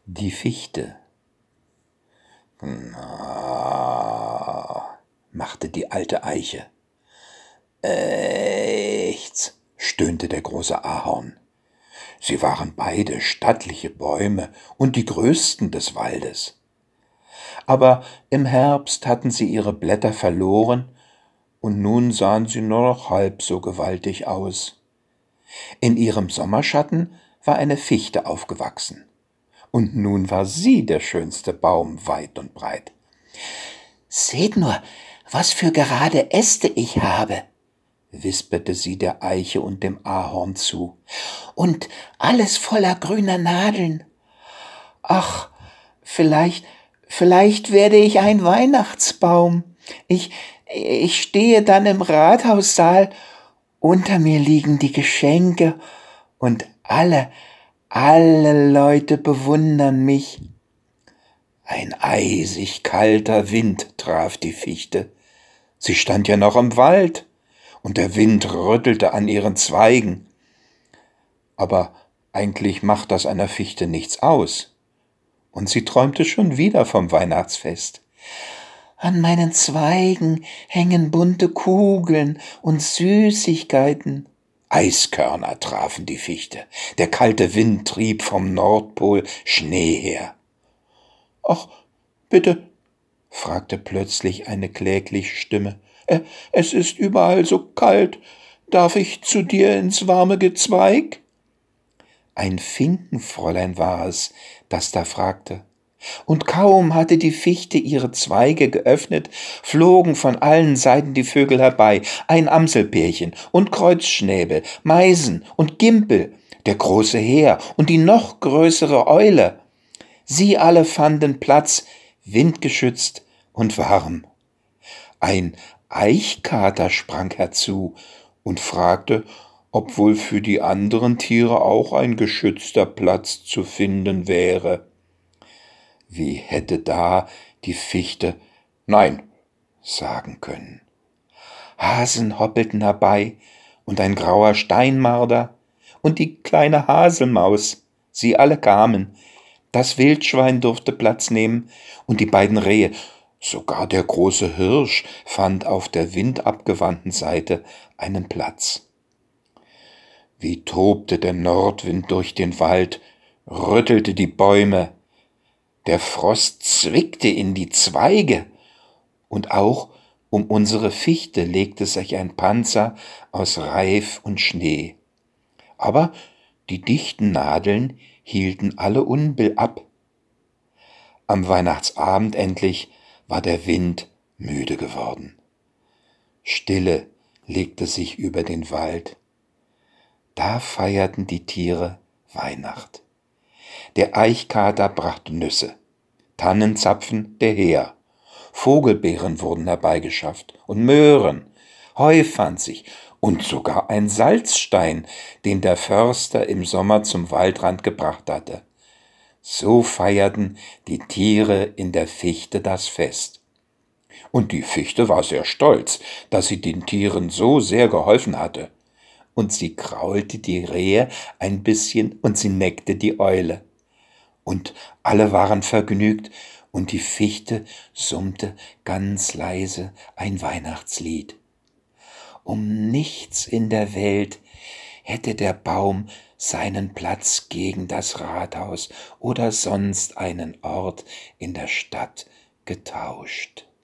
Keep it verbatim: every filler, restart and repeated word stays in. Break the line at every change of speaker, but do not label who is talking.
Die Fichte. Na, machte die alte Eiche. Ächz, stöhnte der große Ahorn. Sie waren beide stattliche Bäume und die größten des Waldes. Aber im Herbst hatten sie ihre Blätter verloren, und nun sahen sie nur noch halb so gewaltig aus. In ihrem Sommerschatten war eine Fichte aufgewachsen, und nun war sie der schönste Baum weit und breit. »Seht nur, was für gerade Äste ich habe«, wisperte sie der Eiche und dem Ahorn zu, »und alles voller grüner Nadeln. Ach, vielleicht, vielleicht werde ich ein Weihnachtsbaum. Ich, ich stehe dann im Rathaussaal, unter mir liegen die Geschenke und alle, alle Leute bewundern mich.« Ein eisig kalter Wind traf die Fichte. Sie stand ja noch im Wald, und der Wind rüttelte an ihren Zweigen. Aber eigentlich macht das einer Fichte nichts aus. Und sie träumte schon wieder vom Weihnachtsfest. »An meinen Zweigen hängen bunte Kugeln und Süßigkeiten.« Eiskörner trafen die Fichte. Der kalte Wind trieb vom Nordpol Schnee her. »Ach, bitte«, fragte plötzlich eine klägliche Stimme, äh, »es ist überall so kalt. Darf ich zu dir ins warme Gezweig?« Ein Finkenfräulein war es, das da fragte. Und kaum hatte die Fichte ihre Zweige geöffnet, flogen von allen Seiten die Vögel herbei, ein Amselpärchen und Kreuzschnäbel, Meisen und Gimpel, der große Häher und die noch größere Eule. Sie alle fanden Platz, windgeschützt und warm. Ein Eichkater sprang herzu und fragte, ob wohl für die anderen Tiere auch ein geschützter Platz zu finden wäre. Wie hätte da die Fichte »Nein« sagen können? Hasen hoppelten herbei und ein grauer Steinmarder und die kleine Haselmaus, sie alle kamen. Das Wildschwein durfte Platz nehmen und die beiden Rehe, sogar der große Hirsch fand auf der windabgewandten Seite einen Platz. Wie tobte der Nordwind durch den Wald, rüttelte die Bäume, der Frost zwickte in die Zweige, und auch um unsere Fichte legte sich ein Panzer aus Reif und Schnee. Aber die dichten Nadeln hielten alle Unbill ab. Am Weihnachtsabend endlich war der Wind müde geworden. Stille legte sich über den Wald. Da feierten die Tiere Weihnacht. Der Eichkater brachte Nüsse, Tannenzapfen der Häher, Vogelbeeren wurden herbeigeschafft und Möhren, Heu fand sich und sogar ein Salzstein, den der Förster im Sommer zum Waldrand gebracht hatte. So feierten die Tiere in der Fichte das Fest. Und die Fichte war sehr stolz, dass sie den Tieren so sehr geholfen hatte. Und sie kraulte die Rehe ein bisschen und sie neckte die Eule. Und alle waren vergnügt, und die Fichte summte ganz leise ein Weihnachtslied. Um nichts in der Welt hätte der Baum seinen Platz gegen das Rathaus oder sonst einen Ort in der Stadt getauscht.